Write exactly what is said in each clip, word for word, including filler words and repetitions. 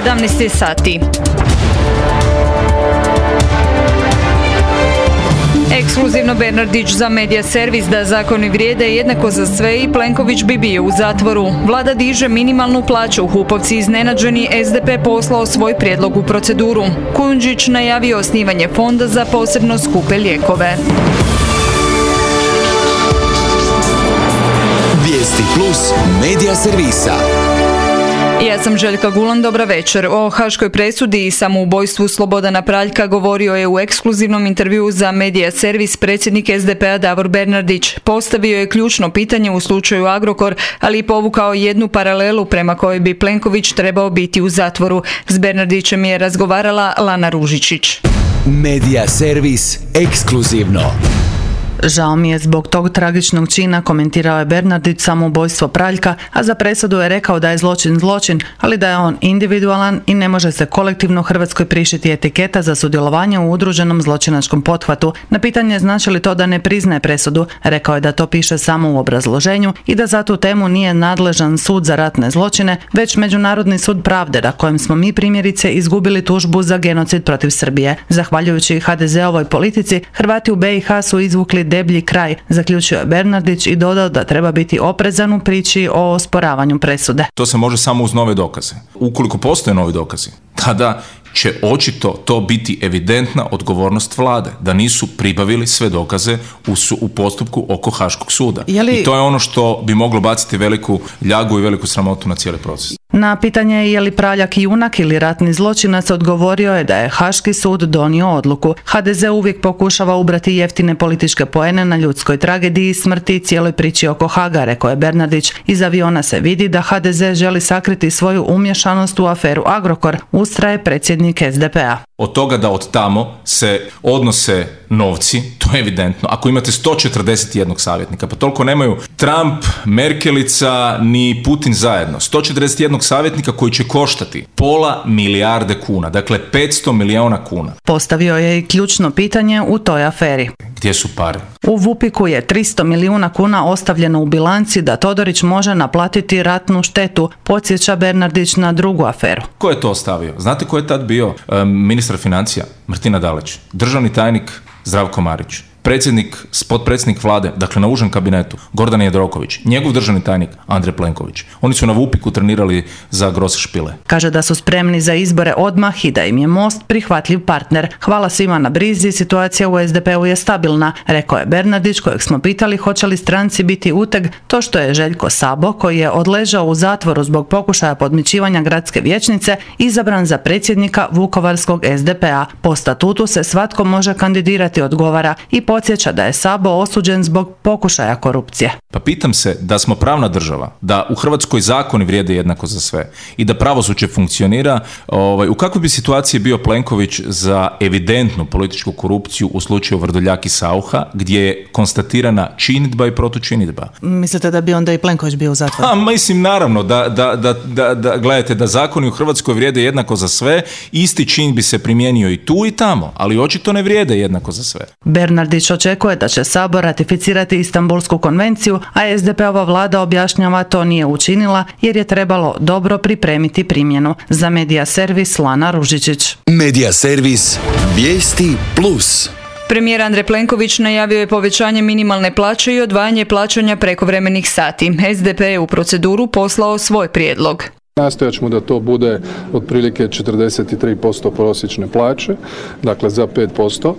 sedamnaest sati. Ekskluzivno Bernardić za Medija servis da zakoni vrijede jednako za sve i Plenković bi bio u zatvoru. Vlada diže minimalnu plaću, Hupovci iznenađeni, S D P poslao svoj prijedlog u proceduru. Kujundžić najavio osnivanje fonda za posebno skupe lijekove. Vijesti plus Medija servisa. Ja sam Željka Gulan, dobra večer. O haškoj presudi i samoubojstvu Slobodana Praljka govorio je u ekskluzivnom intervjuu za Medija servis predsjednik S D P-a Davor Bernardić. Postavio je ključno pitanje u slučaju Agrokor, ali i povukao jednu paralelu prema kojoj bi Plenković trebao biti u zatvoru. S Bernardićem je razgovarala Lana Ružičić. Medija servis ekskluzivno. Žao mi je zbog tog tragičnog čina, komentirao je Bernardić samoubojstvo Praljka, a za presudu je rekao da je zločin zločin, ali da je on individualan i ne može se kolektivno Hrvatskoj prišiti etiketa za sudjelovanje u udruženom zločinačkom pothvatu. Na pitanje znači li to da ne priznaje presudu, rekao je da to piše samo u obrazloženju i da za tu temu nije nadležan sud za ratne zločine, već Međunarodni sud pravde na kojem smo mi primjerice izgubili tužbu za genocid protiv Srbije. Zahvaljujući ha de zeovoj politici, Hrvati u be i ha su izvukli deblji kraj, zaključio je Bernardić i dodao da treba biti oprezan u priči o osporavanju presude. To se može samo uz nove dokaze. Ukoliko postoje novi dokazi, tada će očito to biti evidentna odgovornost vlade, da nisu pribavili sve dokaze u, su, u postupku oko Haškog suda. Li... I to je ono što bi moglo baciti veliku ljagu i veliku sramotu na cijeli proces. Na pitanje je li Praljak junak ili ratni zločinac, odgovorio je da je Haški sud donio odluku. ha de ze uvijek pokušava ubrati jeftine političke poene na ljudskoj tragediji i smrti i cijeloj priči oko Haga, rekao je Bernardić. Iz aviona se vidi da ha de ze želi sakriti svoju umješanost u aferu Agrokor, ustraje predsjednik es de pe-a. Od toga da od tamo se odnose novci, to je evidentno. Ako imate sto četrdeset jedan savjetnika, pa toliko nemaju Trump, Merkelica ni Putin zajedno. sto četrdeset jedan savjetnika koji će koštati pola milijarde kuna, dakle petsto milijuna kuna. Postavio je i ključno pitanje u toj aferi. Gdje su pare? U Vupiku je tristo milijuna kuna ostavljeno u bilanci da Todorić može naplatiti ratnu štetu, podsjeća Bernardić na drugu aferu. Ko je to ostavio? Znate ko je tad bio e, ministar financija? Martina Dalić. Državni tajnik Zdravko Marić. Predsjednik, potpredsjednik vlade, dakle na užem kabinetu, Gordan Jandroković, njegov državni tajnik, Andrej Plenković. Oni su na Vupiku trenirali za Gross Špile. Kaže da su spremni za izbore odmah i da im je Most prihvatljiv partner. Hvala svima na brizi, situacija u es de pe-u je stabilna, rekao je Bernardić, kojeg smo pitali hoće li stranci biti uteg to što je Željko Sabo, koji je odležao u zatvoru zbog pokušaja podmićivanja gradske vijećnice, izabran za predsjednika Vukovarskog es de pe-a. Po statutu se svatko može kandidirati, odgovara, i podsjeća da je Sabo osuđen zbog pokušaja korupcije. Pa pitam se da smo pravna država, da u Hrvatskoj zakoni vrijede jednako za sve i da pravosuđe funkcionira, ovaj, u kakvoj bi situaciji bio Plenković za evidentnu političku korupciju u slučaju Vrdoljak i Saucha, gdje je konstatirana činidba i protučinidba. Mislite da bi onda i Plenković bio u zatvoru? A mislim naravno da, da, da, da, da gledajte da zakoni u Hrvatskoj vrijede jednako za sve, isti čin bi se primijenio i tu i tamo, ali očito ne vrijede jednako za sve. Bernardić očekuje da će Sabor ratificirati Istanbulsku konvenciju, a es de pe-ova vlada objašnjava to nije učinila jer je trebalo dobro pripremiti primjenu. Za Medija servis Lana Ružičić. Medija servis Vijesti plus. Premijer Andrej Plenković najavio je povećanje minimalne plaće i odvajanje plaćanja prekovremenih sati. es de pe je u proceduru poslao svoj prijedlog. Nastojat ćemo da to bude otprilike četrdeset tri posto prosječne plaće, dakle za pet posto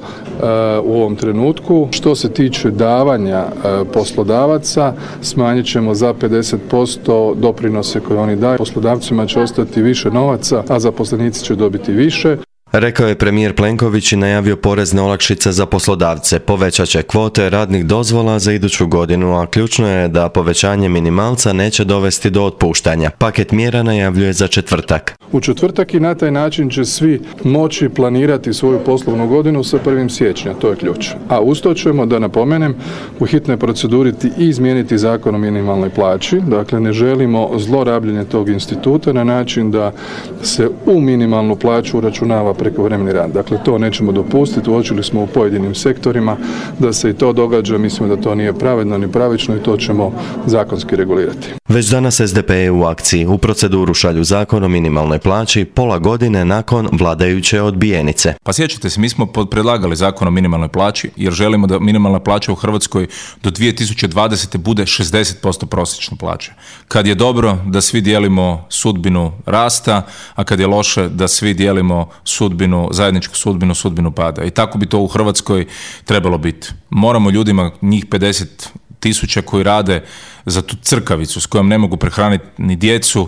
u ovom trenutku. Što se tiče davanja poslodavaca, smanjit ćemo za pedeset posto doprinose koje oni daju. Poslodavcima će ostati više novaca, a zaposlenici će dobiti više. Rekao je premijer Plenković i najavio porezne olakšice za poslodavce. Povećat će kvote radnih dozvola za iduću godinu, a ključno je da povećanje minimalca neće dovesti do otpuštanja. Paket mjera najavljuje za četvrtak. U četvrtak i na taj način će svi moći planirati svoju poslovnu godinu sa prvog siječnja, to je ključ. A uz to ćemo, da napomenem, u hitnoj proceduri i izmijeniti zakon o minimalnoj plaći. Dakle, ne želimo zlorabljenje tog instituta na način da se u minimalnu plaću uračunava prekovremeni rad. Dakle, to nećemo dopustiti. Uočili smo u pojedinim sektorima da se i to događa. Mislimo da to nije pravedno ni pravično i to ćemo zakonski regulirati. Već danas S D P je u akciji. U proceduru šalju zakon o minimalnoj plaći pola godine nakon vladajuće odbijenice. Pa sjećate se, mi smo predlagali zakon o minimalnoj plaći jer želimo da minimalna plaća u Hrvatskoj do dvije tisuće dvadesete bude šezdeset posto prosječne plaće. Kad je dobro da svi dijelimo sudbinu rasta, a kad je loše da svi dijelimo sudbinu, zajedničku sudbinu, sudbinu pada. I tako bi to u Hrvatskoj trebalo biti. Moramo ljudima, njih pedeset tisuća koji rade za tu crkavicu s kojom ne mogu prehraniti ni djecu,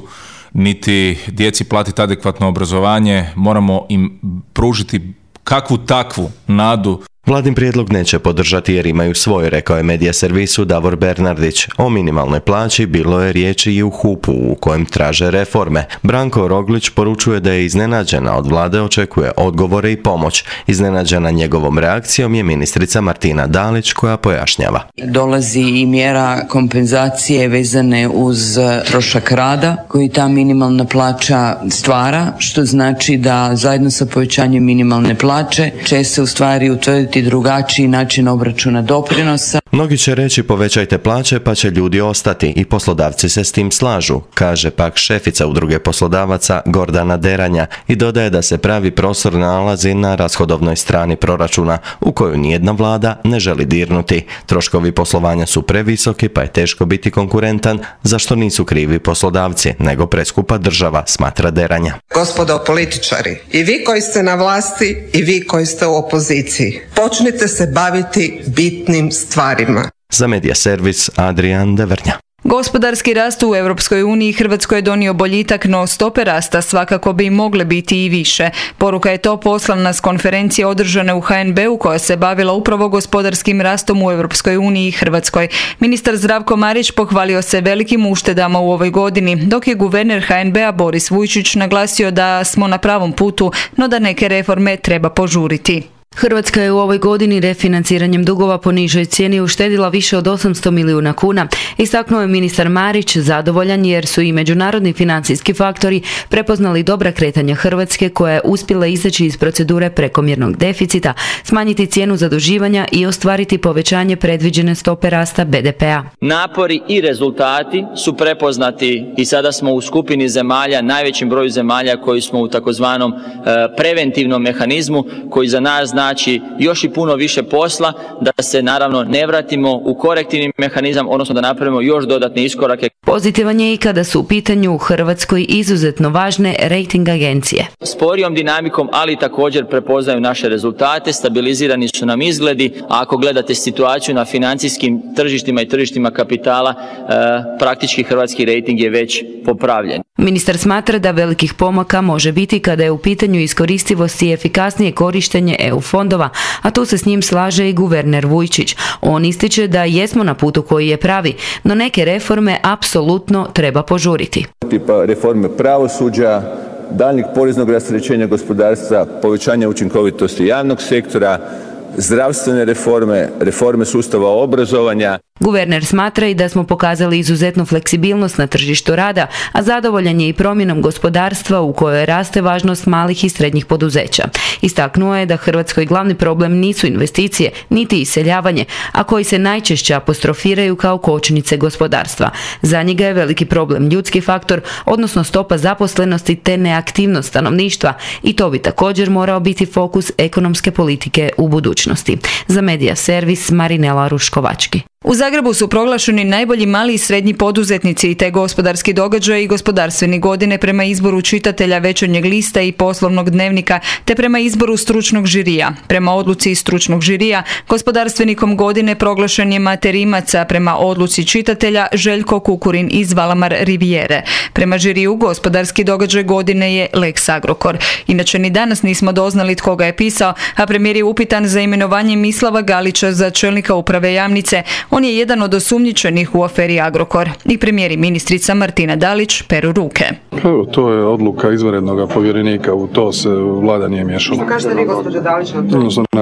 niti djeci platiti adekvatno obrazovanje, moramo im pružiti kakvu takvu nadu. Vladin prijedlog neće podržati jer imaju svoj, rekao je medija servisu Davor Bernardić. O minimalnoj plaći bilo je riječi i u H U P-u u kojem traže reforme. Branko Roglić poručuje da je iznenađena, od vlade očekuje odgovore i pomoć. Iznenađena njegovom reakcijom je ministrica Martina Dalić koja pojašnjava. Dolazi i mjera kompenzacije vezane uz trošak rada koji ta minimalna plaća stvara, što znači da zajedno sa povećanjem minimalne plaće će se u stvari utvrditi drugačiji način obračuna doprinosa. Mnogi će reći povećajte plaće pa će ljudi ostati i poslodavci se s tim slažu, kaže pak šefica udruge poslodavaca Gordana Deranja i dodaje da se pravi prostor nalazi na rashodovnoj strani proračuna u koju nijedna vlada ne želi dirnuti. Troškovi poslovanja su previsoki pa je teško biti konkurentan, za što nisu krivi poslodavci, nego preskupa država, smatra Deranja. Gospodo političari, i vi koji ste na vlasti i vi koji ste u opoziciji, počnite se baviti bitnim stvarima. Za medija servis Adrian Devrnja. Gospodarski rast u Europskoj uniji Hrvatskoj je donio boljitak, no stope rasta svakako bi mogle biti i više. Poruka je to poslana s konferencije održane u H N B-u koja se bavila upravo gospodarskim rastom u Europskoj uniji i Hrvatskoj. Ministar Zdravko Marić pohvalio se velikim uštedama u ovoj godini, dok je guverner H N B-a Boris Vujčić naglasio da smo na pravom putu, no da neke reforme treba požuriti. Hrvatska je u ovoj godini refinanciranjem dugova po nižoj cijeni uštedila više od osamsto milijuna kuna. Istaknuo je ministar Marić zadovoljan jer su i međunarodni financijski faktori prepoznali dobra kretanja Hrvatske koja je uspjela izaći iz procedure prekomjernog deficita, smanjiti cijenu zaduživanja i ostvariti povećanje predviđene stope rasta B D P-a. Napori i rezultati su prepoznati i sada smo u skupini zemalja, najvećim broju zemalja koji smo u takozvanom e, preventivnom mehanizmu koji za nas zna znači još i puno više posla da se naravno ne vratimo u korektivni mehanizam, odnosno da napravimo još dodatne iskorake. Pozitivan je i kada su u pitanju u Hrvatskoj izuzetno važne rejting agencije. Sporijom dinamikom, ali također prepoznaju naše rezultate, stabilizirani su nam izgledi, a ako gledate situaciju na financijskim tržištima i tržištima kapitala, e, praktički hrvatski rejting je već popravljen. Ministar smatra da velikih pomaka može biti kada je u pitanju iskoristivost i efikasnije korištenje E U fondova, a tu se s njim slaže i guverner Vujčić. On ističe da jesmo na putu koji je pravi, no neke reforme apsolutno treba požuriti. Tipa reforme pravosuđa, daljnjeg poreznog rasterećenja gospodarstva, povećanja učinkovitosti javnog sektora, zdravstvene reforme, reforme sustava obrazovanja. Guverner smatra i da smo pokazali izuzetnu fleksibilnost na tržištu rada, a zadovoljan je i promjenom gospodarstva u kojoj raste važnost malih i srednjih poduzeća. Istaknuo je da Hrvatskoj glavni problem nisu investicije, niti iseljavanje, a koji se najčešće apostrofiraju kao kočnice gospodarstva. Za njega je veliki problem ljudski faktor, odnosno stopa zaposlenosti te neaktivnost stanovništva, i to bi također morao biti fokus ekonomske politike u budućnosti. Za medija servis Marinela Ruškovački. U Zagrebu su proglašeni najbolji mali i srednji poduzetnici i te gospodarski događaj i gospodarstveni godine prema izboru čitatelja Večernjeg lista i Poslovnog dnevnika, te prema izboru stručnog žirija. Prema odluci stručnog žirija, gospodarstvenikom godine proglašen je Mate Rimac, a prema odluci čitatelja Željko Kukurin iz Valamar Rivijere. Prema žiriju gospodarski događaj godine je Lex Agrokor. Inače, ni danas nismo doznali tko ga je pisao, a premijer je upitan za imenovanje Mislava Galića za čelnika uprave Jamnice. On je jedan od osumnjičenih u aferi Agrokor. I premijer i ministrica Martina Dalić peru ruke. Evo, to je odluka izvanrednog povjerenika, u to se vlada nije miješala. Što kažete vi, gospođo Dalić, na to? Odnosno nadzornog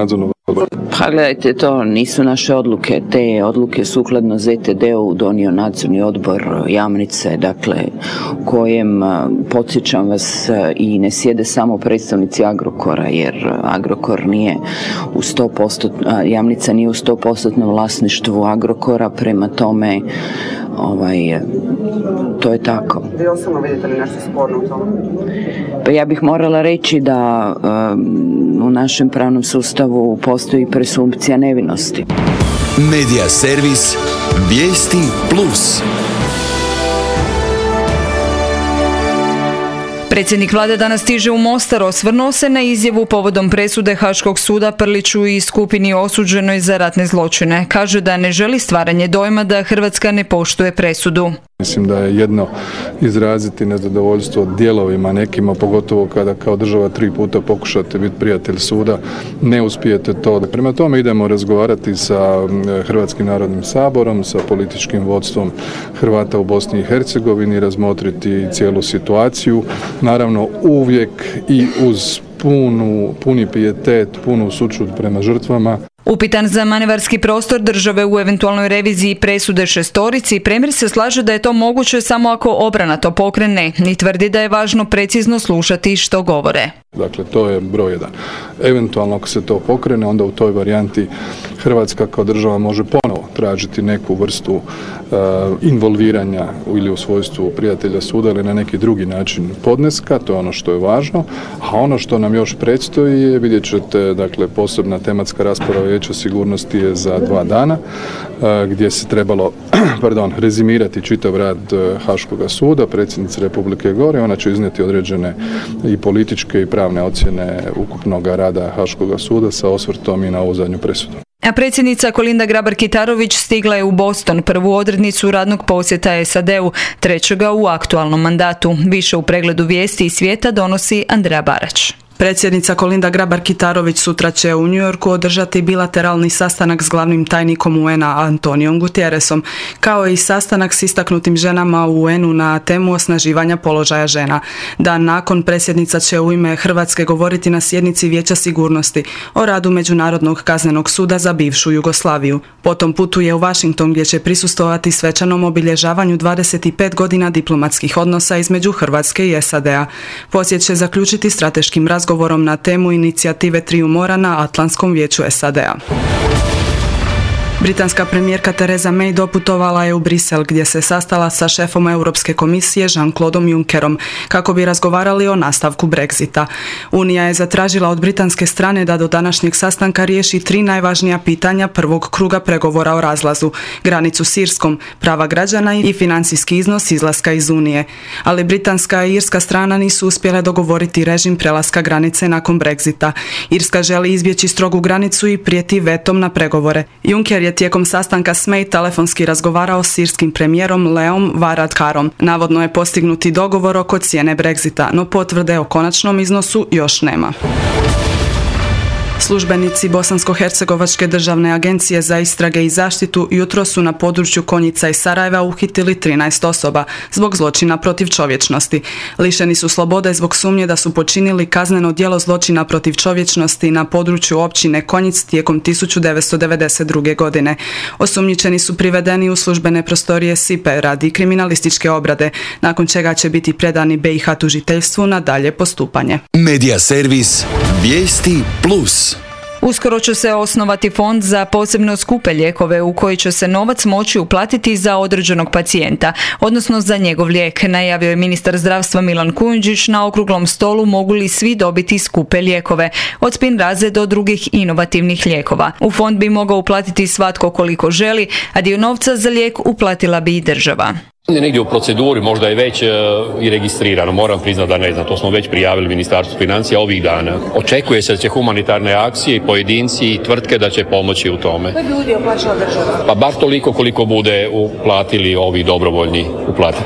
Pa gledajte, to nisu naše odluke. Te odluke sukladno Z T D-u donio nadzorni odbor Jamnice, dakle, u kojem, podsjećam vas, i ne sjede samo predstavnici Agrokora, jer Agrokor nije u sto posto, Jamnica nije u sto posto vlasništvu Agrokora, prema tome ovaj, to je tako. Vi osobno vidite li nešto sporno u tome? Pa ja bih morala reći da um, u našem pravnom sustavu postoji presumpcija nevinosti. Medija servis Vijesti plus. Predsjednik vlade danas stiže u Mostar, osvrnuo se na izjavu povodom presude Haškog suda Prliću i skupini osuđenoj za ratne zločine. Kaže da ne želi stvaranje dojma da Hrvatska ne poštuje presudu. Mislim da je jedno izraziti nezadovoljstvo dijelovima nekima, pogotovo kada kao država tri puta pokušate biti prijatelj suda, ne uspijete to. Prema tome idemo razgovarati sa Hrvatskim narodnim saborom, sa političkim vodstvom Hrvata u Bosni i Hercegovini, razmotriti cijelu situaciju. Naravno uvijek i uz punu, puni pijetet, punu sućut prema žrtvama. Upitan za manevarski prostor države u eventualnoj reviziji presude šestorici, premijer se slaže da je to moguće samo ako obrana to pokrene i tvrdi da je važno precizno slušati što govore. Dakle, to je broj jedan. Eventualno ako se to pokrene, onda u toj varijanti Hrvatska kao država može ponovo tražiti neku vrstu uh, involviranja ili u svojstvu prijatelja suda ili na neki drugi način podneska, to je ono što je važno. A ono što nam još predstoji je, vidjet ćete, dakle, posebna tematska rasprava Vijeća sigurnosti je za dva dana, uh, gdje se trebalo pardon, rezimirati čitav rad Haškoga suda, predsjednice Republike Gore, ona će iznijeti određene i političke i pravne ocjene ukupnog rada Haškoga suda sa osvrtom i na ovu zadnju presudu. A predsjednica Kolinda Grabar-Kitarović stigla je u Boston, prvu odrednicu radnog posjeta S A D-u, trećega u aktualnom mandatu. Više u pregledu vijesti i svijeta donosi Andreja Barać. Predsjednica Kolinda Grabar-Kitarović sutra će u New Yorku održati bilateralni sastanak s glavnim tajnikom U N-a Antonijom Guterresom, kao i sastanak s istaknutim ženama u U N-u na temu osnaživanja položaja žena. Dan nakon predsjednica će u ime Hrvatske govoriti na sjednici Vijeća sigurnosti o radu Međunarodnog kaznenog suda za bivšu Jugoslaviju. Potom putuje u Washington gdje će prisustvovati svečanom obilježavanju dvadeset pet godina diplomatskih odnosa između Hrvatske i S A D-a. Posjet će zaključiti strateškim razgovorom govorom na temu inicijative Triju mora na Atlantskom vijeću S A D-a. Britanska premijerka Theresa May doputovala je u Brisel gdje se sastala sa šefom Europske komisije Jean-Claudeom Junckerom kako bi razgovarali o nastavku Brexita. Unija je zatražila od britanske strane da do današnjeg sastanka riješi tri najvažnija pitanja prvog kruga pregovora o razlazu: granicu s Irskom, prava građana i financijski iznos izlaska iz Unije. Ali britanska i irska strana nisu uspjele dogovoriti režim prelaska granice nakon Brexita. Irska želi izbjeći strogu granicu i prijeti vetom na pregovore. Juncker je tijekom sastanka s May telefonski razgovarao s irskim premijerom Leom Varadkarom. Navodno je postignuti dogovor oko cijene Brexita, no potvrde o konačnom iznosu još nema. Službenici Bosansko-hercegovačke državne agencije za istrage i zaštitu jutro su na području Konjica i Sarajeva uhitili trinaest osoba zbog zločina protiv čovječnosti. Lišeni su slobode zbog sumnje da su počinili kazneno djelo zločina protiv čovječnosti na području općine Konjic tijekom tisuću devetsto devedeset druge. godine. Osumnjičeni su privedeni u službene prostorije S I P E radi kriminalističke obrade, nakon čega će biti predani B i H tužiteljstvu na dalje postupanje. Medija servis Vijesti plus. Uskoro će se osnovati fond za posebno skupe lijekove u koji će se novac moći uplatiti za određenog pacijenta, odnosno za njegov lijek, najavio je ministar zdravstva Milan Kujundžić na okruglom stolu mogu li svi dobiti skupe lijekove, od Spinraze do drugih inovativnih lijekova. U fond bi mogao uplatiti svatko koliko želi, a dio novca za lijek uplatila bi i država. Negdje u proceduri, možda je već e, i registrirano, moram priznati da ne znam, to smo već prijavili Ministarstvu financija ovih dana. Očekuje se da će humanitarne akcije, pojedinci i tvrtke da će pomoći u tome. Koji bi udio plaćala država? Pa bar toliko koliko bude uplatili ovi dobrovoljni uplatitelji.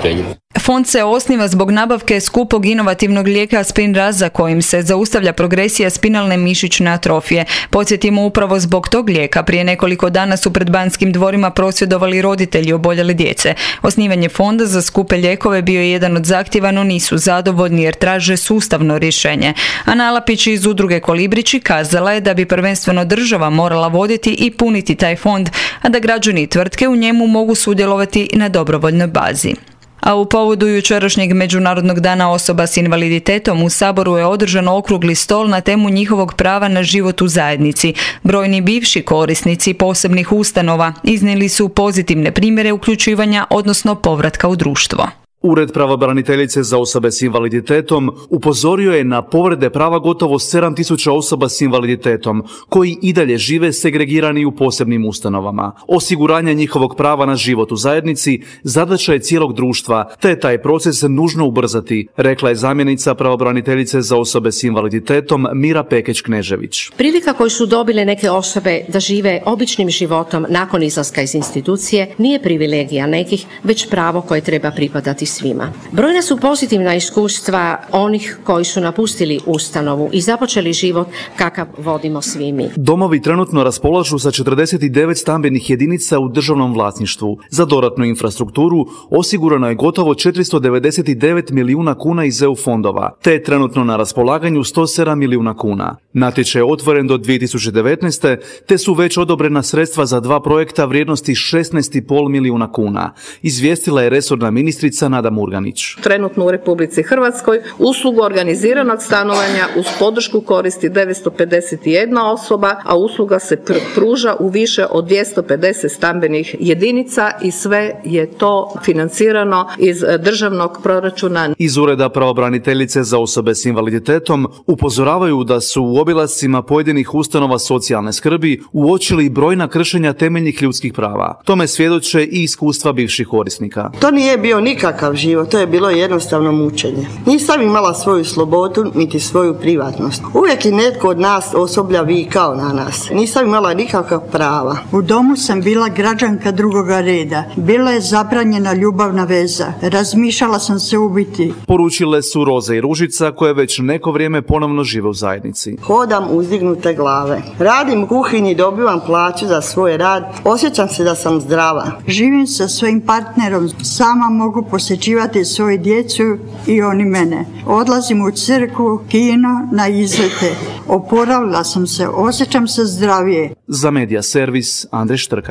Fond se osniva zbog nabavke skupog inovativnog lijeka Spinraza kojim se zaustavlja progresija spinalne mišićne atrofije. Podsjetimo, upravo zbog tog lijeka prije nekoliko dana su pred Banskim dvorima prosvjedovali roditelji oboljele djece. Osnivanje fonda za skupe lijekove bio je jedan od zahtjeva, no nisu zadovoljni jer traže sustavno rješenje. Ana Alapić iz udruge Kolibrići kazala je da bi prvenstveno država morala voditi i puniti taj fond, a da građani i tvrtke u njemu mogu sudjelovati na dobrovoljnoj bazi. A u povodu jučerašnjeg Međunarodnog dana osoba s invaliditetom u Saboru je održan okrugli stol na temu njihovog prava na život u zajednici. Brojni bivši korisnici posebnih ustanova iznijeli su pozitivne primjere uključivanja, odnosno povratka u društvo. Ured pravobraniteljice za osobe s invaliditetom upozorio je na povrede prava gotovo sedam tisuća osoba s invaliditetom koji i dalje žive segregirani u posebnim ustanovama. Osiguranje njihovog prava na život u zajednici zadaća je cijelog društva, te je taj proces nužno ubrzati, rekla je zamjenica pravobraniteljice za osobe s invaliditetom Mira Pekić-Knežević. Prilika koju su dobile neke osobe da žive običnim životom nakon izlaska iz institucije nije privilegija nekih, već pravo koje treba pripadati svima. Brojna su pozitivna iskustva onih koji su napustili ustanovu i započeli život kakav vodimo svi mi. Domovi trenutno raspolažu sa četrdeset devet stambenih jedinica u državnom vlasništvu. Za dodatnu infrastrukturu osigurano je gotovo četiristo devedeset devet milijuna kuna iz E U fondova, te je trenutno na raspolaganju sto sedam milijuna kuna. Natječaj je otvoren do dvije tisuće devetnaeste. te su već odobrena sredstva za dva projekta vrijednosti šesnaest zarez pet milijuna kuna, izvijestila je resorna ministrica Nada Murganić. Trenutno u Republici Hrvatskoj uslugu organiziranog stanovanja uz podršku koristi devetsto pedeset jedna osoba, a usluga se pr- pruža u više od dvjesto pedeset stambenih jedinica i sve je to financirano iz državnog proračuna. Iz Ureda pravobraniteljice za osobe s invaliditetom upozoravaju da su u obilascima pojedinih ustanova socijalne skrbi uočili brojna kršenja temeljnih ljudskih prava. Tome svjedoče i iskustva bivših korisnika. To nije bio nikakav život, to je bilo jednostavno mučenje. Nisam imala svoju slobodu niti svoju privatnost. Uvijek je netko od nas osoblja vikao na nas. Nisam imala nikakva prava. U domu sam bila građanka drugoga reda. Bila je zabranjena ljubavna veza. Razmišljala sam se ubiti. Poručile su Roza i Ružica koje već neko vrijeme ponovno žive u zajednici. Hodam uzdignute glave. Radim u kuhinji, dobivam plaću za svoj rad. Osjećam se da sam zdrava. Živim sa svojim partnerom. Sama mogu posjećivati svoju djecu i oni mene. Odlazim u crkvu, kino, na izlete. Oporavila sam se, osjećam se zdravije. Za Medija servis Andrej Štrkalj.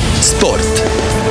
Sport.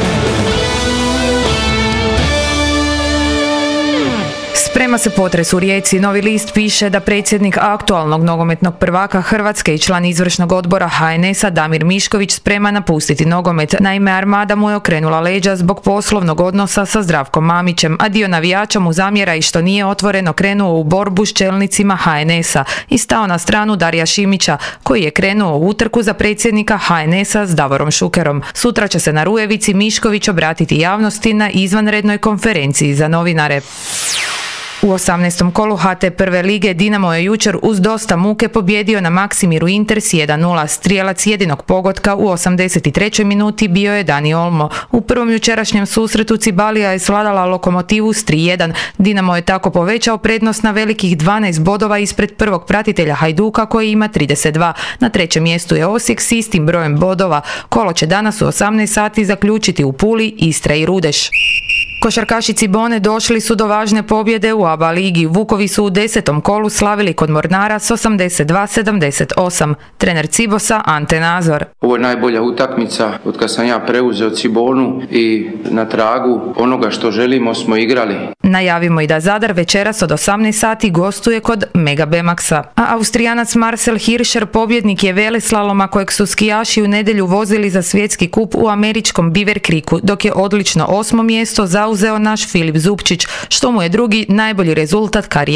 Sprema se potres u Rijeci. Novi list piše da predsjednik aktualnog nogometnog prvaka Hrvatske i član izvršnog odbora H N S-a Damir Mišković sprema napustiti nogomet. Naime, Armada mu je okrenula leđa zbog poslovnog odnosa sa Zdravkom Mamićem, a dio navijača mu zamjera i što nije otvoreno krenuo u borbu s čelnicima H N S-a i stao na stranu Darija Šimića, koji je krenuo u utrku za predsjednika H N S-a s Davorom Šukerom. Sutra će se na Rujevici Mišković obratiti javnosti na izvanrednoj konferenciji za novinare. U osamnaestom kolu H T prve lige Dinamo je jučer uz dosta muke pobjedio na Maksimiru Inter s jedan nula. Strijelac jedinog pogotka u osamdeset trećoj minuti bio je Dani Olmo. U prvom jučerašnjem susretu Cibalija je svladala Lokomotivu s tri jedan. Dinamo je tako povećao prednost na velikih dvanaest bodova ispred prvog pratitelja Hajduka koji ima trideset dva. Na trećem mjestu je Osijek s istim brojem bodova. Kolo će danas u osamnaest sati zaključiti u Puli, Istra i Rudeš. Košarkaši Cibone došli su do važne pobjede u A B A ligi. Vukovi su u desetom kolu slavili kod Mornara s osamdeset dva sedamdeset osam. Trener Cibosa Ante Nazor. Ovo je najbolja utakmica od kad sam ja preuzeo Cibonu i na tragu onoga što želimo smo igrali. Najavimo i da Zadar večeras od osamnaest sati gostuje kod Mega Bemaxa. A Austrijanac Marcel Hirscher pobjednik je veleslaloma kojeg su skijaši u nedjelju vozili za svjetski kup u američkom Beaver Creeku, dok je odlično osmo mjesto zauzeo naš Filip Zupčić, što mu je drugi najbolji rezultat karijere.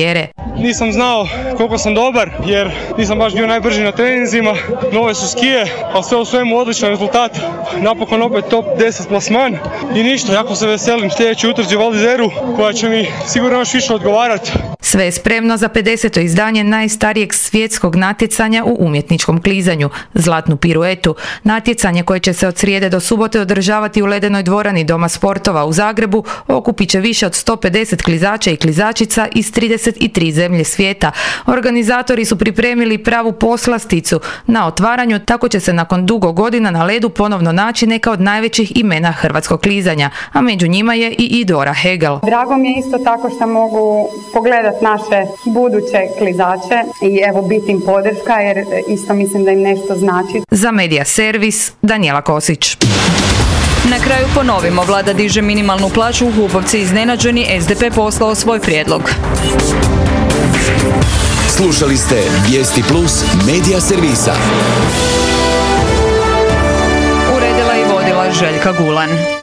nisam znao koliko sam dobar jer nisam baš bio najbrži na treninzima, nove su skije, ali sve u svemu odličan rezultat, napokon opet top deset plasman i ništa, jako se veselim sljedeći utrci Val d'Isère koja će mi sigurno još više odgovarati. Sve je spremno za pedeseto izdanje najstarijeg svjetskog natjecanja u umjetničkom klizanju, zlatnu piruetu. Natjecanje koje će se od srijede do subote održavati u ledenoj dvorani Doma sportova u Zagrebu okupit će više od sto pedeset klizača i klizačica iz trideset tri zemlje svijeta. Organizatori su pripremili pravu poslasticu. Na otvaranju tako će se nakon dugo godina na ledu ponovno naći neka od najvećih imena hrvatskog klizanja, a među njima je i Idora Hegel. Drago mi je isto tako što mogu pogledati naše buduće klizače i evo biti im podrška jer isto mislim da im nešto znači. Za Medija Servis, Danijela Kosić. Na kraju ponovimo, vlada diže minimalnu plaću, u Hubovci iznenađeni, S D P poslao svoj prijedlog. Slušali ste Vijesti Plus Medija Servisa. Uredila i vodila Željka Gulan.